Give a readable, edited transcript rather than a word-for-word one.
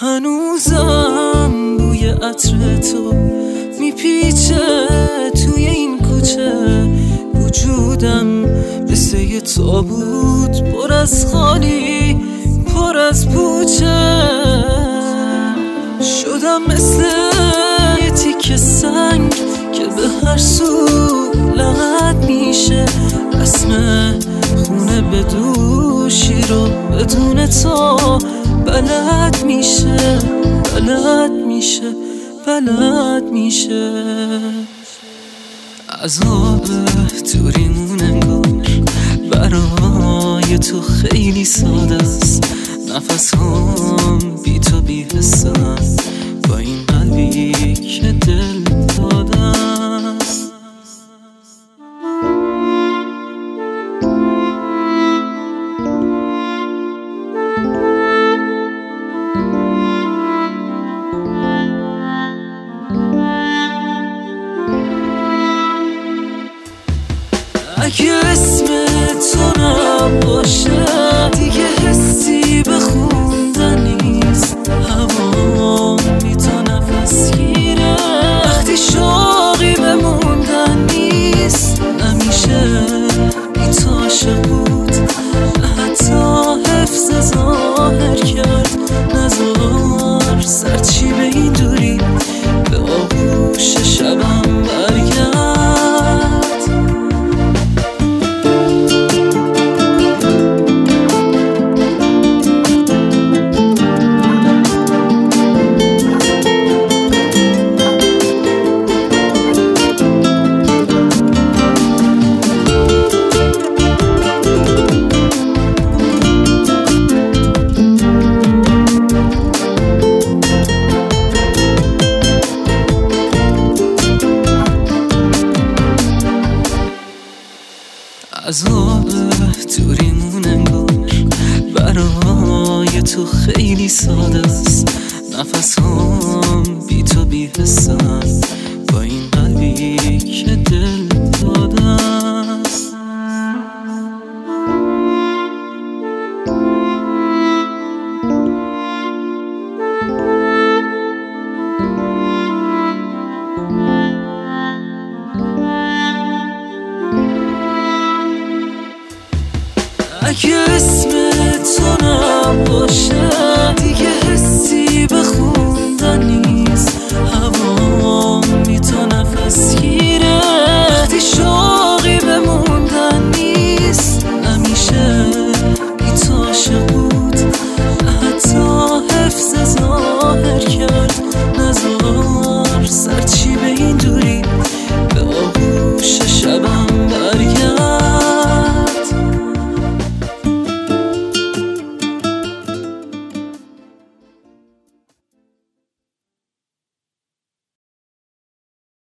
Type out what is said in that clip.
هنوزم بوی عطر تو میپیچه توی این کوچه، وجودم مثل یه تابوت پر از خالی، پر از پوچه. شدم مثل یه تیکه سنگ که به هر سو لغت میشه، رسم خونه به دوشی رو بدون تو بلد میشه، بلد میشه، بلد میشه. عذاب توریمون انگار برای تو خیلی ساده است. نفسام بی تو بی حسن، با این قلبی که دل داده است. اگه اسم تو نباشه دیگه حسی به خوندن نیست، هوا بی تو نفس گیره. وقتی شوقی بموندن نیست، نمیشه بی تو عاشق بود، نه حتی حفظ ظاهر کرد. نذار سرچی به این دوری به آغوش شبم برگرد. عذاب توریمون انگار برای تو خیلی ساده است. نفسام بی تو بی حسن، با این قلبی که دل داده است. اگه